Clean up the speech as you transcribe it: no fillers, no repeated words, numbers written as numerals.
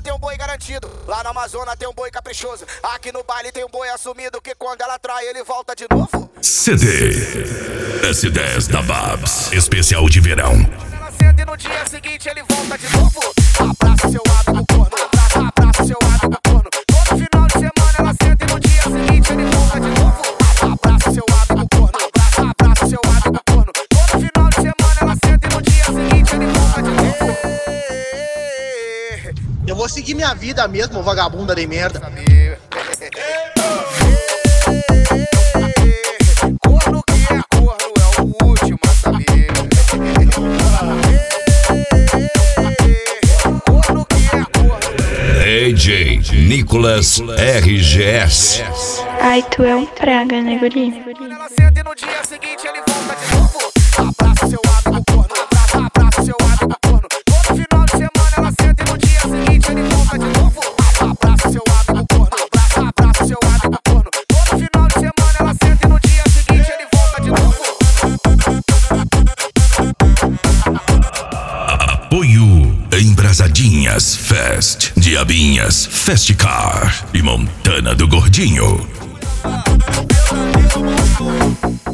tem um boi garantido. Lá na Amazônia tem um boi caprichoso. Aqui no baile tem um boi assumido que quando ela trai ele volta de novo. CD S10 da Babs, especial de verão. Ela senta e no dia seguinte ele volta de novo. Abraça seu amigo corno, abraça seu amigo corno. Todo final de semana ela senta e no dia seguinte ele volta de novo. Abraça seu amigo corno, abraça seu amigo corno. Todo final de semana ela senta e no dia seguinte ele volta de novo. Eu vou seguir minha vida mesmo, vagabunda de merda. Corno que é corno é o último a saber. Corno que é corno. DJ Nicolas RGS. Ai, tu é um praga, né, guri? Ela senta e no dia seguinte ele volta de novo. Abraça seu amigo corno, abraça seu amigo corno. Todo final de semana ela senta e no dia seguinte ele volta de novo. Abraça seu amigo corno, abraça seu amigo corno. Todo final de semana ela senta e no dia seguinte ele volta de novo. Apoio Embrasadinhas Fest, Diabinhas Fest Car e Montana do Gordinho.